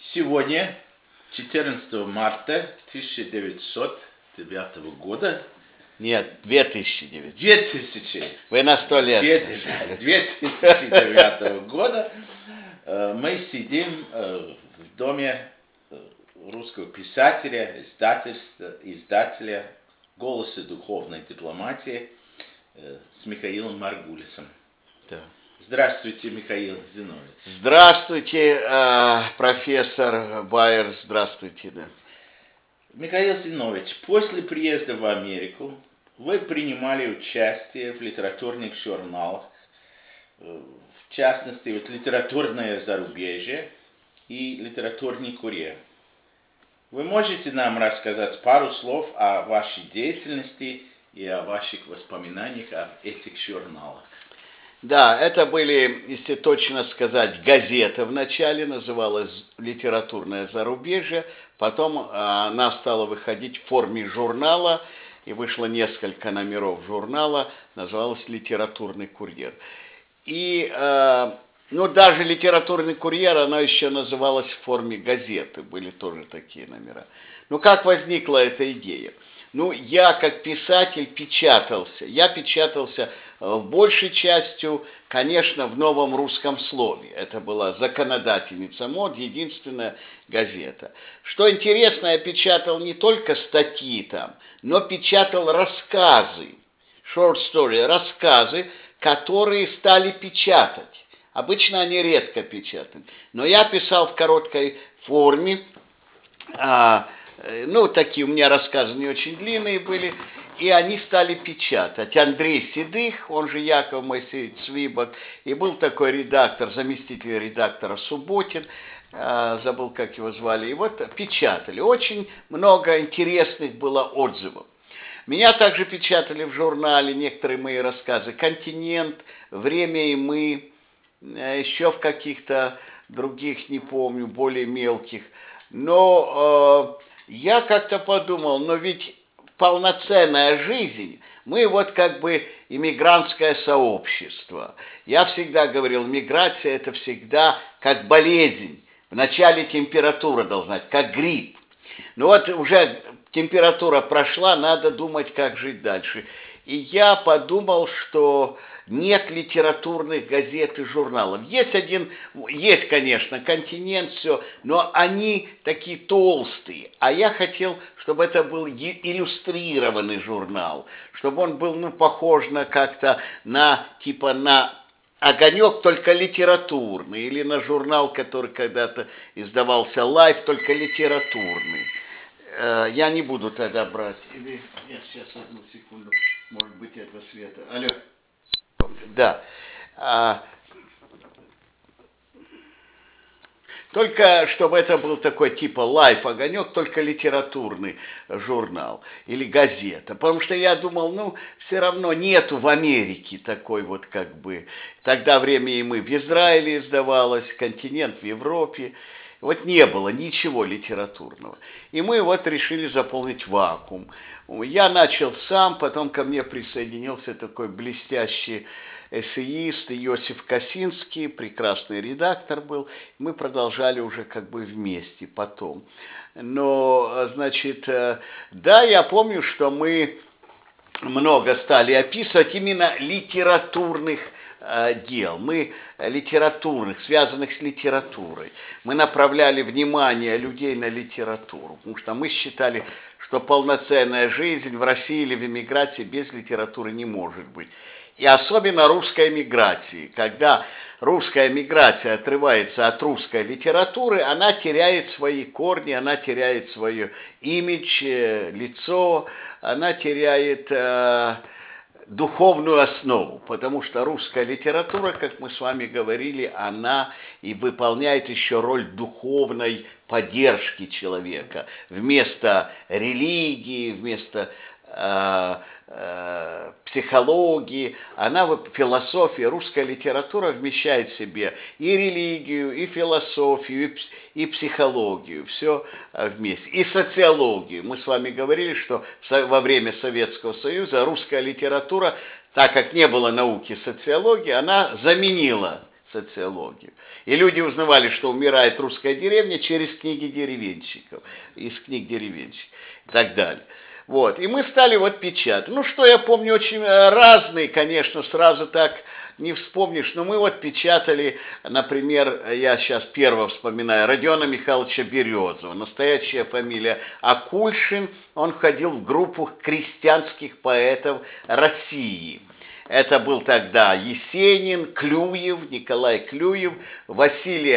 Сегодня, 14 марта 1909 года, Нет, 2009. 2000, Вы на 100 лет. 2009 года мы сидим в доме русского писателя, издателя «Голоса духовной дипломатии» с Михаилом Маргулисом. Да. Здравствуйте, Михаил Зинович. Здравствуйте, профессор Байер, здравствуйте. Да. Михаил Зинович, после приезда в Америку вы принимали участие в литературных журналах, в частности, «Литературное зарубежье» и «Литературный курьер». Вы можете нам рассказать пару слов о вашей деятельности и о ваших воспоминаниях об этих журналах? Да, это были, если точно сказать, газеты. Вначале называлась «Литературное зарубежье», потом она стала выходить в форме журнала, и вышло несколько номеров журнала, называлась «Литературный курьер». И, даже «Литературный курьер», она еще называлась в форме газеты, были тоже такие номера. Как возникла эта идея? Я как писатель печатался. Я печатался большей частью, конечно, в «Новом русском слове». Это была законодательница МОД, единственная газета. Что интересно, я печатал не только статьи там, но печатал рассказы, short story, рассказы, которые стали печатать. Обычно они редко печатают. Но я писал в короткой форме, такие у меня рассказы не очень длинные были, и они стали печатать. Андрей Седых, он же Яков Моисеевич Цвибок, и был такой редактор, заместитель редактора Субботин, забыл, как его звали, и вот печатали. Очень много интересных было отзывов. Меня также печатали в журнале некоторые мои рассказы «Континент», «Время и мы», еще в каких-то других, не помню, более мелких. Но я как-то подумал, но ведь полноценная жизнь, мы иммигрантское сообщество. Я всегда говорил, миграция это всегда как болезнь. Вначале температура должна быть, как грипп. Уже температура прошла, надо думать, как жить дальше. И я подумал, что нет литературных газет и журналов. Есть, конечно, «Континент», все, но они такие толстые. А я хотел, чтобы это был иллюстрированный журнал, чтобы он был, похож на «Огонек», только литературный, или на журнал, который когда-то издавался «Лайф», только литературный. Я не буду тогда брать. Нет, сейчас, одну секунду. Может быть, это Света. Алло. Да. Только чтобы это был такой типа «Лайф», «Огонек», только литературный журнал или газета. Потому что я думал, все равно нету в Америке такой Тогда «Время и мы» в Израиле издавалось, «Континент» в Европе. Не было ничего литературного. И мы решили заполнить вакуум. Я начал сам, потом ко мне присоединился такой блестящий эссеист Иосиф Косинский, прекрасный редактор был. Мы продолжали уже вместе потом. Но, я помню, что мы много стали описывать именно литературных дел. Мы литературных, связанных с литературой. Мы направляли внимание людей на литературу, потому что мы считали, что полноценная жизнь в России или в эмиграции без литературы не может быть. И особенно русской эмиграции. Когда русская эмиграция отрывается от русской литературы, она теряет свои корни, она теряет свое имидж, лицо, она теряет духовную основу, потому что русская литература, как мы с вами говорили, она и выполняет еще роль духовной поддержки человека. Вместо религии, вместо психологии, философия, русская литература вмещает в себе и религию, и философию, и психологию, все вместе, и социологию. Мы с вами говорили, что во время Советского Союза русская литература, так как не было науки социологии, она заменила социологию. И люди узнавали, что умирает русская деревня через книги деревенщиков, из книг деревенщиков и так далее. Вот. И мы стали вот печатать. Ну, что я помню, очень разные, конечно, сразу так не вспомнишь, но мы вот печатали, например, я сейчас первого вспоминаю, Родиона Михайловича Березова, настоящая фамилия Акульшин, он входил в группу крестьянских поэтов России. Это был тогда Есенин, Клюев, Николай Клюев, Василий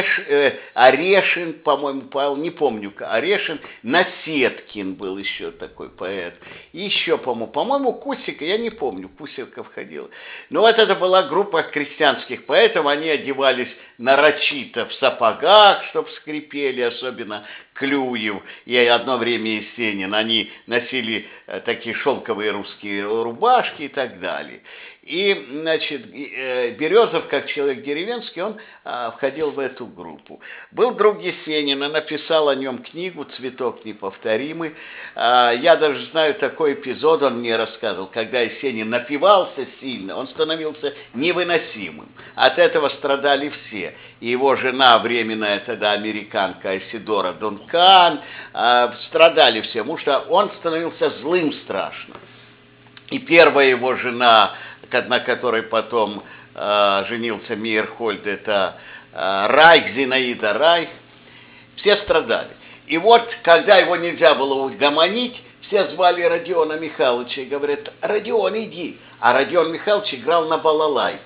Орешин, по-моему, Павел, не помню, Орешин, Насеткин был еще такой поэт. И еще, по-моему, Кусик, я не помню, Кусика входила. Но вот это была группа крестьянских поэтов, они одевались нарочито в сапогах, чтобы скрипели, особенно Клюев и одно время Есенин, они носили такие шелковые русские рубашки и так далее. И, значит, Березов, как человек деревенский, он входил в эту группу. Был друг Есенина, написал о нем книгу «Цветок неповторимый». Я даже знаю такой эпизод, он мне рассказывал, когда Есенин напивался сильно, он становился невыносимым. От этого страдали все. И его жена, временная тогда американка Айсидора Дункан, страдали все, потому что он становился злым страшно. И первая его жена, на которой потом женился Мейерхольд, это Райх, Зинаида Райх, все страдали. И вот, когда его нельзя было угомонить, все звали Родиона Михайловича и говорят: Родион, иди. А Родион Михайлович играл на балалайке.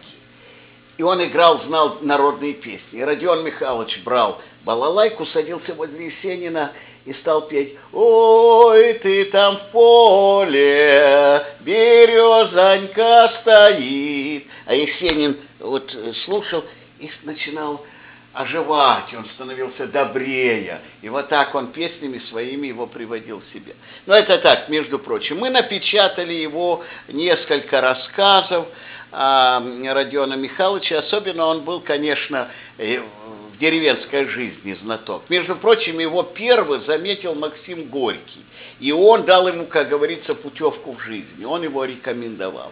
И он играл, знал народные песни. И Родион Михайлович брал балалайку, садился возле Есенина и стал петь: «Ой, ты там в поле, березонька стоит». А Есенин вот слушал и начинал оживать, он становился добрее. И вот так он песнями своими его приводил в себя. Но это так, между прочим. Мы напечатали его несколько рассказов Родиона Михайловича. Особенно он был, конечно, в деревенской жизни знаток. Между прочим, его первый заметил Максим Горький. И он дал ему, как говорится, путевку в жизнь. Он его рекомендовал.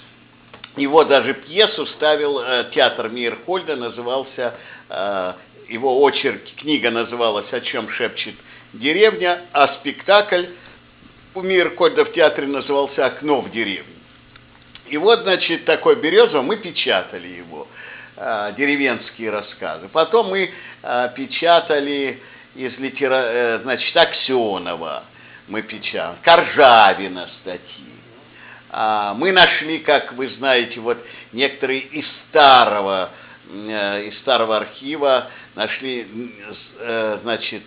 Его даже пьесу ставил театр Мейерхольда, назывался, его очерк, книга называлась «О чем шепчет деревня», а спектакль у Мейерхольда в театре назывался «Окно в деревню». И вот, значит, такой Березов, мы печатали его, деревенские рассказы. Потом мы печатали из значит, Аксенова, мы печатали, Коржавина статьи. Мы нашли, как вы знаете, вот некоторые из старого архива нашли, значит,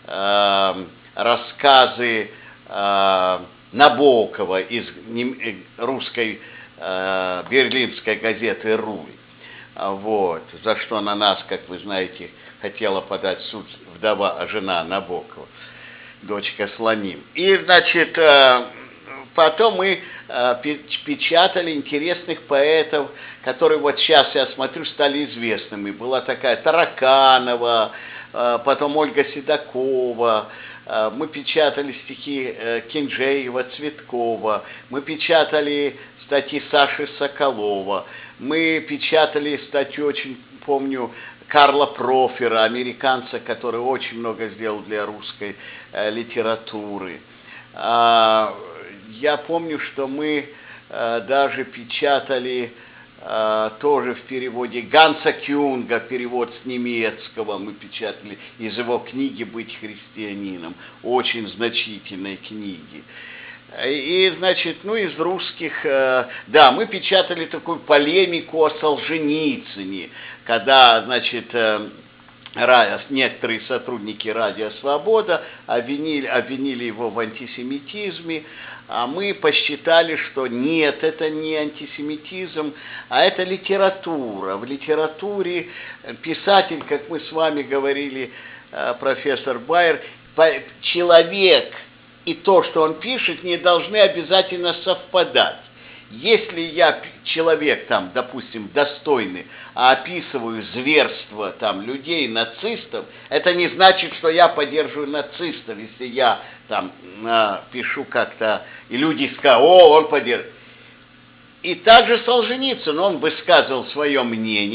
рассказы Набокова из русской берлинской газеты «Руль». Вот, за что на нас, как вы знаете, хотела подать суд вдова, жена Набокова, дочка Слоним. И, значит, потом мы печатали интересных поэтов, которые вот сейчас, я смотрю, стали известными. Была такая Тараканова, потом Ольга Седокова. Мы печатали стихи Кинджеева, Цветкова. Мы печатали статьи Саши Соколова. Мы печатали статью, очень помню, Карла Профера, американца, который очень много сделал для русской литературы. Я помню, что мы даже печатали тоже в переводе Ганса Кюнга, перевод с немецкого мы печатали из его книги «Быть христианином», очень значительной книги. И, значит, ну, из русских, да, мы печатали такую полемику о Солженицыне, когда, значит, некоторые сотрудники «Радио Свобода» обвинили его в антисемитизме, а мы посчитали, что нет, это не антисемитизм, а это литература. В литературе писатель, как мы с вами говорили, профессор Байер, человек и то, что он пишет, не должны обязательно совпадать. Если я человек, там, допустим, достойный, а описываю зверство там, людей, нацистов, это не значит, что я поддерживаю нацистов. Если я там пишу как-то, и люди скажут: о, он поддерживает. И также Солженицын, он высказывал свое мнение,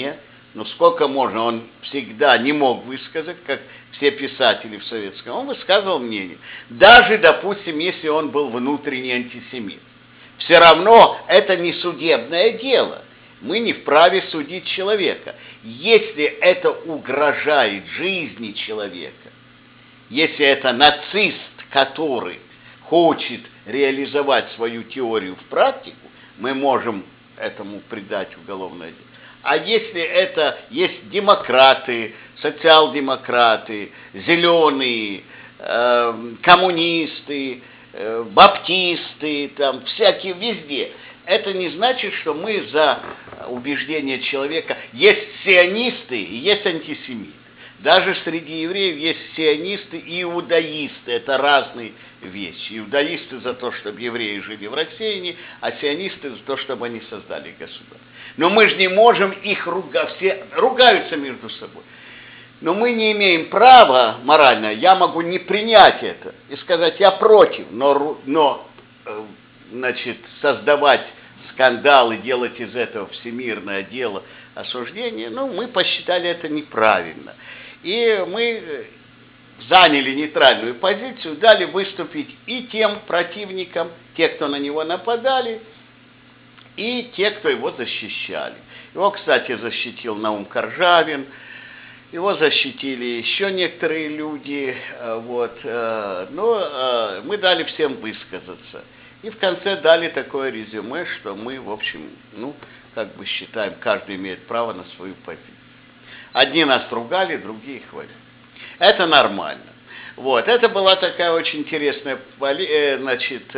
Ну сколько можно? Он всегда не мог высказать, как все писатели в советском. Он высказывал мнение. Даже, допустим, если он был внутренний антисемит. Все равно это не судебное дело. Мы не вправе судить человека. Если это угрожает жизни человека, если это нацист, который хочет реализовать свою теорию в практику, мы можем этому придать уголовное дело. А если это есть демократы, социал-демократы, зеленые, коммунисты, баптисты, там всякие везде, это не значит, что мы за убеждение человека. Есть сионисты и есть антисемиты. Даже среди евреев есть сионисты и иудаисты. Это разные вещи. Иудаисты за то, чтобы евреи жили в рассеянии, а сионисты за то, чтобы они создали государство. Но мы же не можем их ругать. Все ругаются между собой. Но мы не имеем права морально, я могу не принять это и сказать, я против, но значит, создавать скандал и делать из этого всемирное дело осуждения, ну, мы посчитали это неправильно. И мы заняли нейтральную позицию, дали выступить и тем противникам, те, кто на него нападали, и те, кто его защищали. Его, кстати, защитил Наум Коржавин, его защитили еще некоторые люди, вот, но мы дали всем высказаться. И в конце дали такое резюме, что мы, в общем, ну, как бы считаем, каждый имеет право на свою позицию. Одни нас ругали, другие хвалили. Это нормально. Вот, это была такая очень интересная, значит,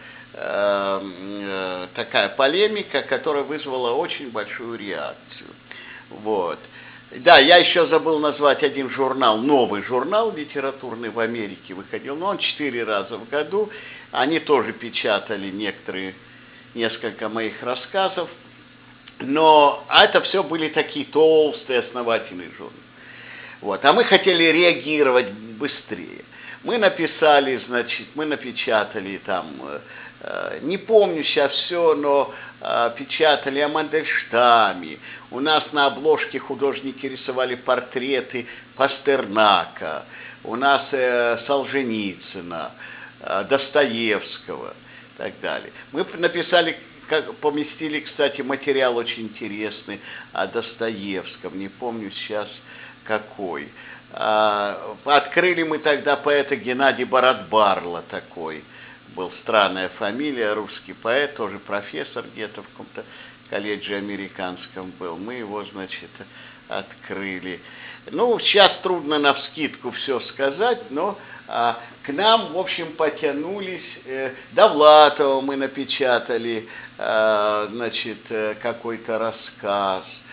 такая полемика, которая вызвала очень большую реакцию. Вот. Да, я еще забыл назвать один журнал, новый журнал литературный в Америке выходил, но он 4 раза в году. Они тоже печатали несколько моих рассказов, но это все были такие толстые, основательные журналы. Вот. А мы хотели реагировать быстрее. Мы написали, значит, мы напечатали там, не помню сейчас все, но печатали о Мандельштаме. У нас на обложке художники рисовали портреты Пастернака, у нас Солженицына, Достоевского и так далее. Мы написали, поместили, кстати, материал очень интересный о Достоевском, не помню сейчас какой. Открыли мы тогда поэта Геннадий Барат-Барло такой. Был странная фамилия, русский поэт, тоже профессор где-то в каком-то колледже американском был. Мы его, значит, открыли. Ну, сейчас трудно навскидку все сказать, но к нам, в общем, потянулись. Довлатова мы напечатали, значит, какой-то рассказ.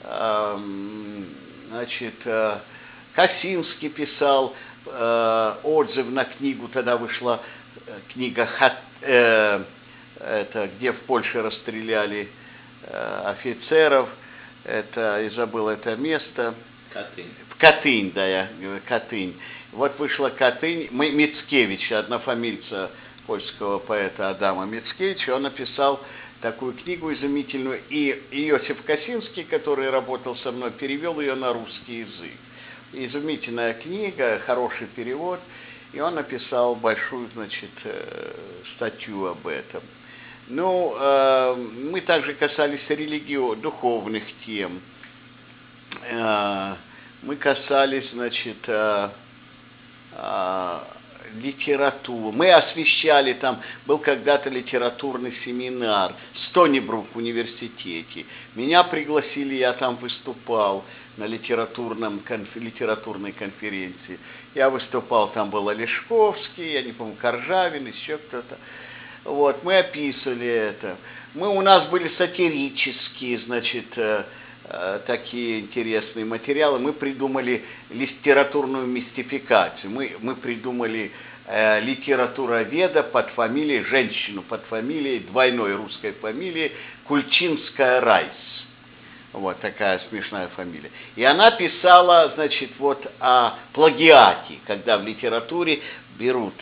Значит, Косинский писал отзыв на книгу, тогда вышла книга это, где в Польше расстреляли офицеров, это, я забыл это место. Катынь. Катынь, да, я говорю, Катынь. Вот вышла Катынь, Мицкевича, однофамильца польского поэта Адама Мицкевича, он написал такую книгу изумительную, и Иосиф Косинский, который работал со мной, перевел ее на русский язык. Изумительная книга, хороший перевод, и он написал большую, значит, статью об этом. Ну, мы также касались духовных тем. Мы касались, значит, литературы. Мы освещали, там был когда-то литературный семинар в Стонибрук университете. Меня пригласили, я там выступал на литературной конференции. Я выступал, там был Олешковский, я не помню, Коржавин, еще кто-то. Вот, мы описывали это. У нас были сатирические, значит, такие интересные материалы. Мы придумали литературную мистификацию. Мы придумали литературоведа под фамилией, женщину под фамилией, двойной русской фамилией Кульчинская-Райс. Вот такая смешная фамилия. И она писала, значит, вот о плагиате, когда в литературе берут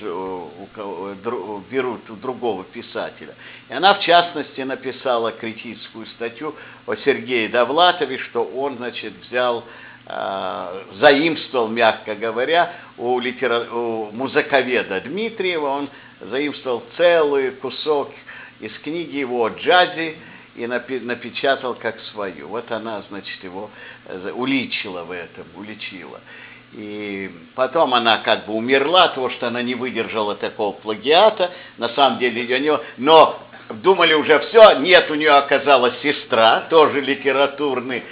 у другого писателя. И она, в частности, написала критическую статью о Сергее Довлатове, что он, значит, заимствовал, мягко говоря, у музыковеда Дмитриева, он заимствовал целый кусок из книги его о джазе и напечатал как свою. Вот она, значит, его уличила в этом, уличила. И потом она как бы умерла, потому что она не выдержала такого плагиата. На самом деле у нее, но думали уже все, нет, у нее оказалась сестра, тоже литературный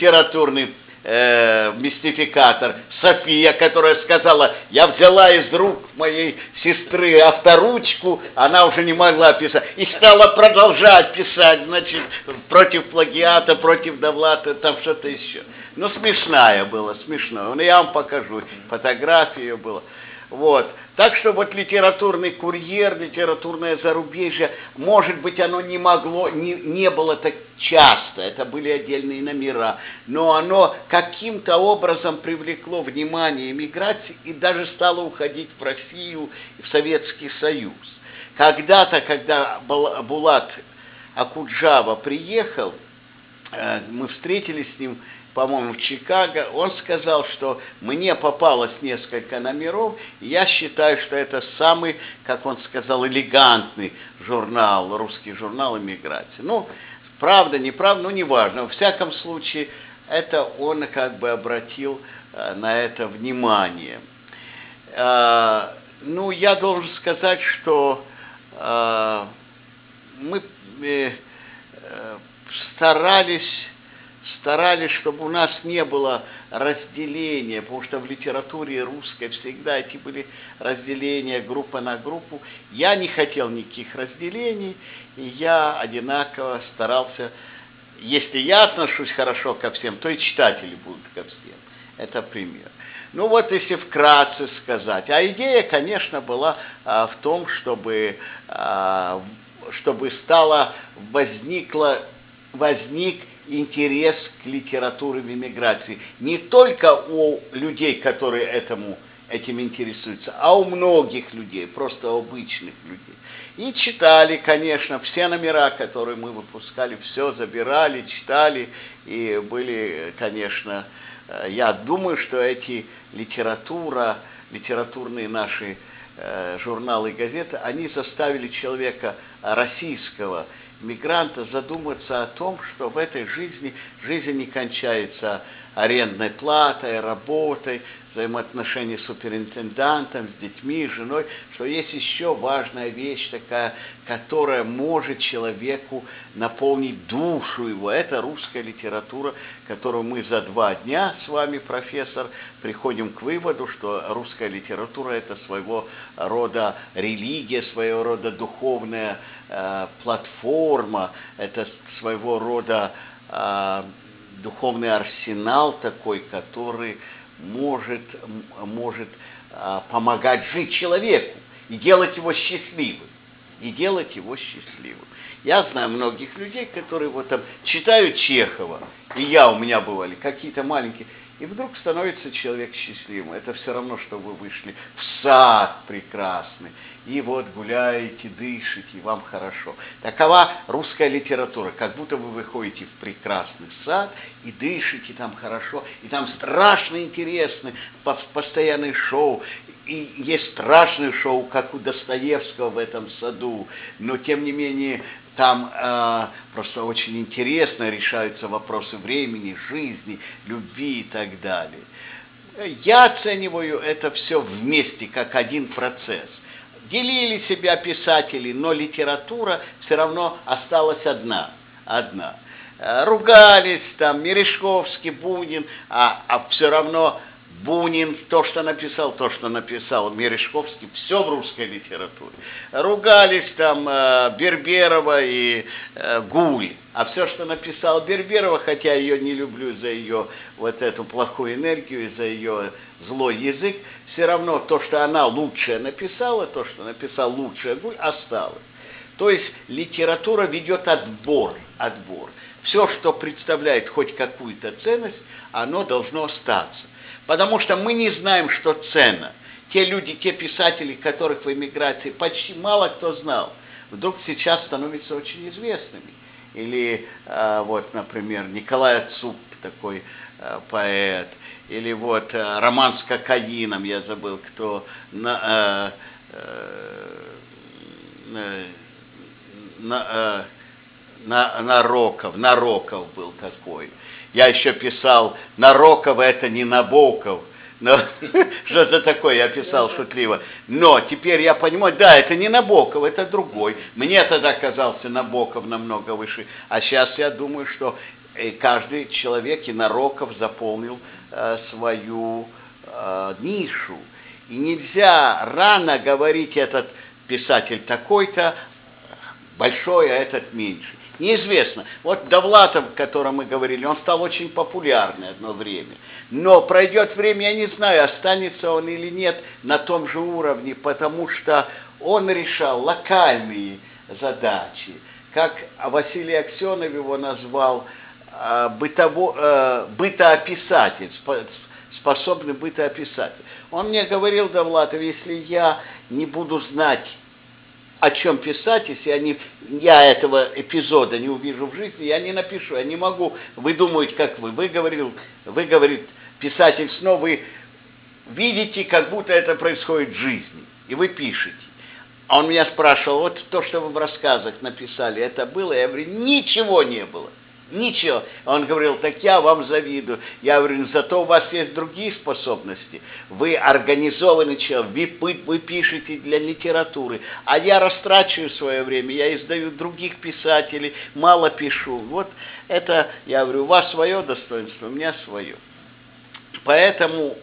мистификатор София, которая сказала: я взяла из рук моей сестры авторучку, она уже не могла писать, и стала продолжать писать, значит, против плагиата, против Довлата, там что-то еще. Ну, смешная была, смешная. Я вам покажу, фотография ее была. Вот. Так что вот литературный курьер, литературное зарубежье, может быть, оно не было так часто, это были отдельные номера, но оно каким-то образом привлекло внимание эмиграции и даже стало уходить в Россию и в Советский Союз. Когда-то, когда Булат Акуджава приехал, мы встретились с ним, по-моему, в Чикаго, он сказал, что мне попалось несколько номеров, и я считаю, что это самый, как он сказал, элегантный журнал, русский журнал эмиграции. Ну, правда, неправда, ну, неважно. Во всяком случае, это он как бы обратил на это внимание. Ну, я должен сказать, что мы старались, чтобы у нас не было разделения, потому что в литературе русской всегда эти были разделения группа на группу. Я не хотел никаких разделений, и я одинаково старался, если я отношусь хорошо ко всем, то и читатели будут ко всем. Это пример. Ну вот, если вкратце сказать. А идея, конечно, была в том, чтобы возник интерес к литературе в эмиграции. Не только у людей, которые этим интересуются, а у многих людей, просто обычных людей. И читали, конечно, все номера, которые мы выпускали, все забирали, читали. И были, конечно, я думаю, что эти литературные наши журналы и газеты, они заставили человека российского мигранта задуматься о том, что в этой жизнь не кончается арендной платой, работой, взаимоотношения с суперинтендантом, с детьми, с женой, что есть еще важная вещь такая, которая может человеку наполнить душу его. Это русская литература, которую мы за 2 дня с вами, профессор, приходим к выводу, что русская литература – это своего рода религия, своего рода духовная платформа, это своего рода духовный арсенал такой, который может помогать жить человеку и делать его счастливым. Я знаю многих людей, которые вот там читают Чехова, и у меня бывали какие-то маленькие, и вдруг становится человек счастливым. Это все равно, что вы вышли в сад прекрасный, и вот гуляете, дышите, и вам хорошо. Такова русская литература, как будто вы выходите в прекрасный сад и дышите там хорошо, и там страшно интересны постоянные шоу. И есть страшное шоу, как у Достоевского в этом саду, но тем не менее там просто очень интересно решаются вопросы времени, жизни, любви и так далее. Я оцениваю это все вместе, как один процесс. Делили себя писатели, но литература все равно осталась одна. Ругались там Мережковский, Бунин, а все равно Бунин, то, что написал Мережковский, все в русской литературе. Ругались там Берберова и Гуль, а все, что написал Берберова, хотя ее не люблю за ее вот эту плохую энергию, за ее злой язык, все равно то, что она лучшее написала, то, что написал лучшее Гуль, осталось. То есть литература ведет отбор. Все, что представляет хоть какую-то ценность, оно должно остаться. Потому что мы не знаем, что ценно. Те люди, те писатели, которых в эмиграции почти мало кто знал, вдруг сейчас становятся очень известными. Или вот, например, Николай Ацуп, такой поэт, или вот роман с кокаином, я забыл, кто, Нароков был такой. Я еще писал, Нароков это не Набоков. Но, что-то такое я писал шутливо. Но теперь я понимаю, да, это не Набоков, это другой. Мне тогда казался Набоков намного выше. А сейчас я думаю, что каждый человек, и Нароков заполнил свою нишу. И нельзя рано говорить, этот писатель такой-то большой, а этот меньше. Неизвестно. Вот Довлатов, о котором мы говорили, он стал очень популярный одно время. Но пройдет время, я не знаю, останется он или нет на том же уровне, потому что он решал локальные задачи. Как Василий Аксенов его назвал, бытоописатель, способный бытоописатель. Он мне говорил, Довлатов, если я не буду знать, о чем писать, если я этого эпизода не увижу в жизни, я не напишу, я не могу выдумывать, как вы. Вы, говорит писатель снова, вы видите, как будто это происходит в жизни, и вы пишете. А он меня спрашивал, вот то, что вы в рассказах написали, это было? Я говорю, ничего не было. Ничего. Он говорил, так я вам завидую. Я говорю, зато у вас есть другие способности. Вы организованный человек, вы пишете для литературы. А я растрачиваю свое время, я издаю других писателей, мало пишу. Вот это, я говорю, у вас свое достоинство, у меня свое. Поэтому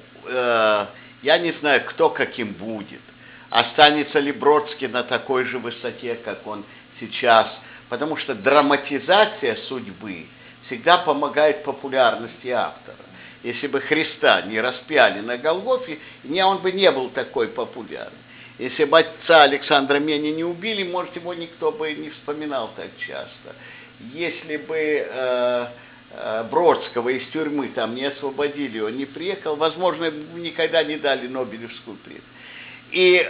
я не знаю, кто каким будет. Останется ли Бродский на такой же высоте, как он сейчас. Потому что драматизация судьбы всегда помогает популярности автора. Если бы Христа не распяли на Голгофе, он бы не был такой популярный. Если бы отца Александра Мени не убили, может, его никто бы не вспоминал так часто. Если бы Бродского из тюрьмы там не освободили, он не приехал, возможно, никогда не дали Нобелевскую премию. И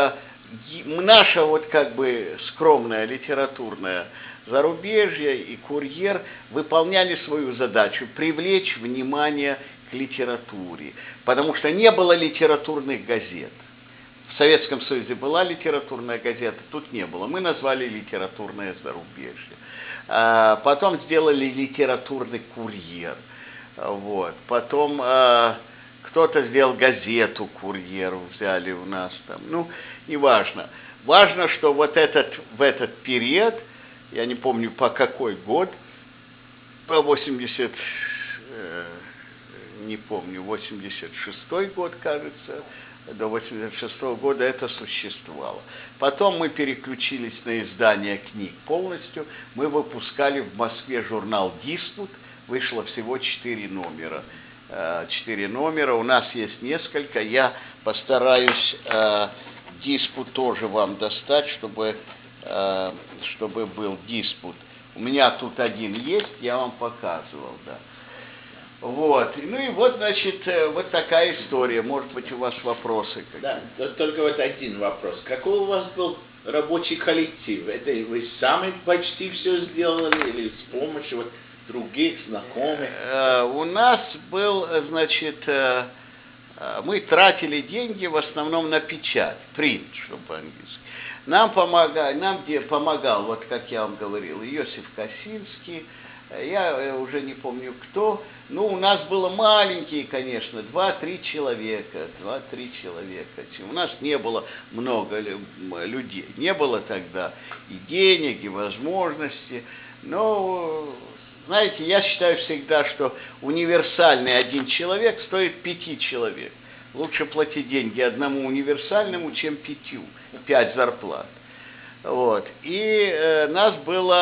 наша вот как бы скромная литературная зарубежье и Курьер выполняли свою задачу привлечь внимание к литературе, потому что не было литературных газет. В Советском Союзе была литературная газета, тут не было. Мы назвали литературное зарубежье. Потом сделали литературный Курьер. Вот. Потом кто-то сделал газету «Курьер», взяли у нас там. Ну, неважно. Важно, что вот в этот период, я не помню по какой год, по 86-й год, кажется, до 86-го года это существовало. Потом мы переключились на издание книг полностью. Мы выпускали в Москве журнал «Диспут», вышло всего 4 номера. 4 номера, у нас есть несколько, я постараюсь диспут тоже вам достать, чтобы был диспут. У меня тут один есть, я вам показывал, да. Вот, ну и вот, значит, вот такая история, может быть, у вас вопросы какие-то. Да, только вот один вопрос. Какой у вас был рабочий коллектив? Это вы сами почти все сделали или с помощью вот других знакомых? У нас был, значит, мы тратили деньги в основном на печать, принт, чтобы по-английски. Нам помогал, вот как я вам говорил, Иосиф Косинский, я уже не помню кто, ну, у нас было маленькие, конечно, 2-3 человека. У нас не было много людей, не было тогда и денег, и возможностей, но... Знаете, я считаю всегда, что универсальный один человек стоит 5 человек. Лучше платить деньги одному универсальному, чем 5 зарплат. Вот. И нас было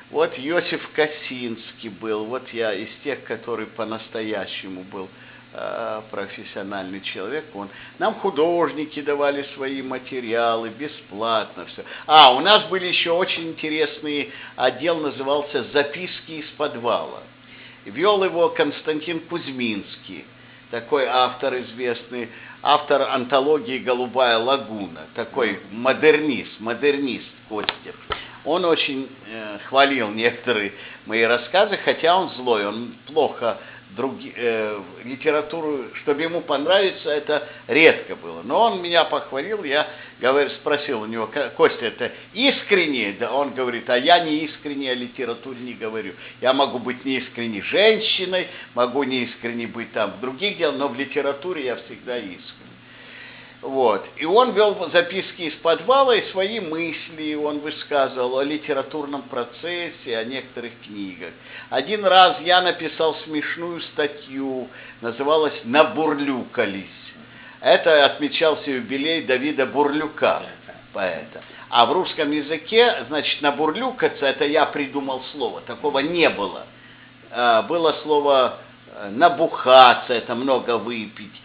Вот Иосиф Косинский был, вот я из тех, который по-настоящему был профессиональный человек. Нам художники давали свои материалы бесплатно все. У нас были еще очень интересные, отдел назывался «Записки из подвала». Вел его Константин Кузьминский, такой автор известный, автор антологии «Голубая лагуна», такой модернист Костя. Он очень хвалил некоторые мои рассказы, хотя он злой, он плохо литературу, чтобы ему понравиться, это редко было. Но он меня похвалил, я спросил у него: Костя, это искренне? Да, он говорит: а я не искренне о литературе не говорю. Я могу быть не искренне женщиной, могу не искренне быть там в других делах, но в литературе я всегда искренне. Вот. И он вел записки из подвала, и свои мысли он высказывал о литературном процессе, о некоторых книгах. Один раз я написал смешную статью, называлась «Набурлюкались». Это отмечался юбилей Давида Бурлюка, поэта. А в русском языке, значит, набурлюкаться, это я придумал слово, такого не было. Было слово набухаться, это много выпить.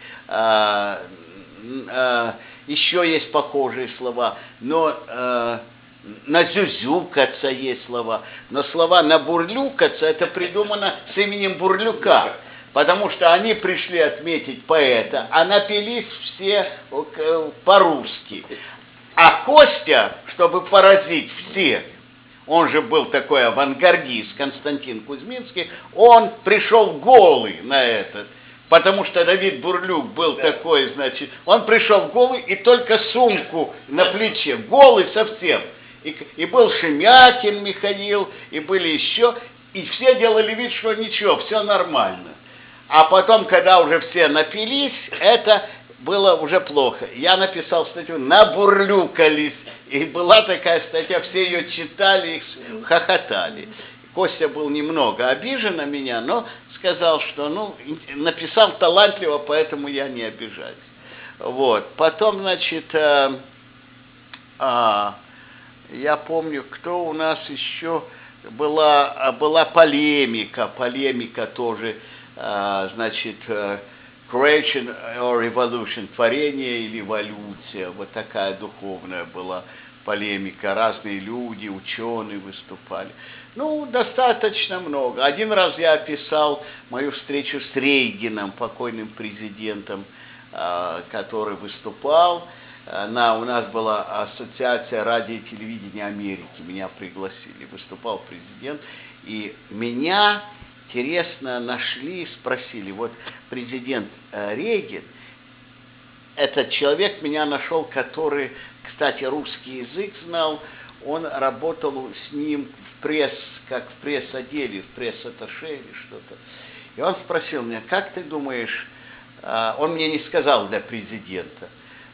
Еще есть похожие слова, но назюзюкаться есть слова, но слова набурлюкаться это придумано с именем Бурлюка, потому что они пришли отметить поэта, а напились все по-русски. А Костя, чтобы поразить всех, он же был такой авангардист, Константин Кузьминский, он пришел голый на этот. Потому что Давид Бурлюк был такой, значит, он пришел голый и только сумку на плече, голый совсем. И был Шемякин Михаил, и были еще, и все делали вид, что ничего, все нормально. А потом, когда уже все напились, это было уже плохо. Я написал статью «Набурлюкались», и была такая статья, все ее читали, хохотали. Костя был немного обижен на меня, но сказал, что написал талантливо, поэтому я не обижаюсь. Вот. Потом, значит, я помню, кто у нас еще была полемика тоже, значит, creation or revolution, творение или эволюция, вот такая духовная была полемика, разные люди, ученые выступали. Достаточно много. Один раз я описал мою встречу с Рейганом, покойным президентом, который выступал. У нас была ассоциация радио и телевидения Америки, меня пригласили, выступал президент, и меня, интересно, нашли, спросили, вот президент Рейган, этот человек меня нашел, который, кстати, русский язык знал, он работал с ним как в пресс-отделе, в пресс-атташе или что-то. И он спросил меня: как ты думаешь, он мне не сказал для президента,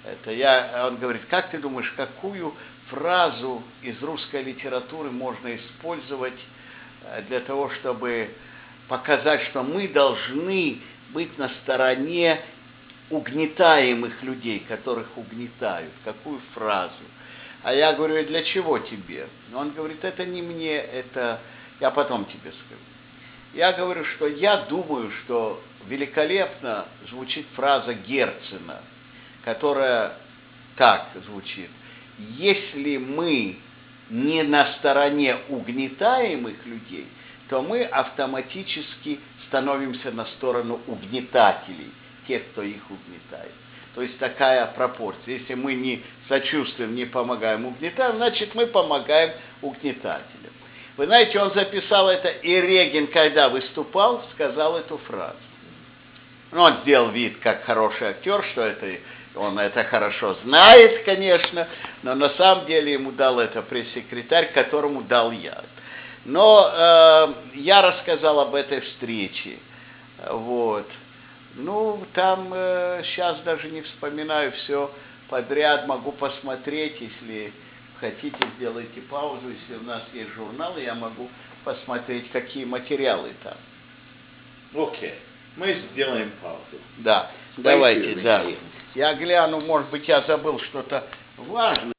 он говорит: как ты думаешь, какую фразу из русской литературы можно использовать для того, чтобы показать, что мы должны быть на стороне угнетаемых людей, которых угнетают, какую фразу? А я говорю: для чего тебе? Он говорит: это не мне, это я потом тебе скажу. Я говорю, что я думаю, что великолепно звучит фраза Герцена, которая так звучит: если мы не на стороне угнетаемых людей, то мы автоматически становимся на сторону угнетателей, тех, кто их угнетает. То есть такая пропорция. Если мы не сочувствуем, не помогаем угнетателям, значит мы помогаем угнетателям. Вы знаете, он записал это, и Рейган, когда выступал, сказал эту фразу. Он сделал вид, как хороший актер, что он это хорошо знает, конечно, но на самом деле ему дал это пресс-секретарь, которому дал я. Но я рассказал об этой встрече. Вот. Там сейчас даже не вспоминаю все подряд, могу посмотреть, если хотите, сделайте паузу, если у нас есть журналы, я могу посмотреть, какие материалы там. Окей, мы сделаем паузу. Да, давайте, да. Я гляну, может быть, я забыл что-то важное.